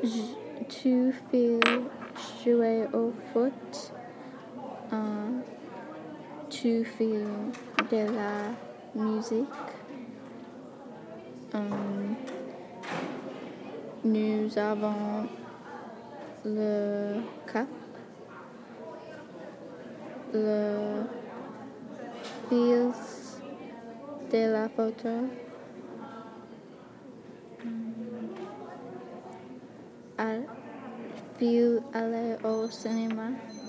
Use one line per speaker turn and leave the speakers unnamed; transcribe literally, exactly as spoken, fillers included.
J- tu fais jouer au foot. Euh, tu fais de la musique. Euh, nous avons le cap, le fil de la photo. Al- fil aller au cinéma.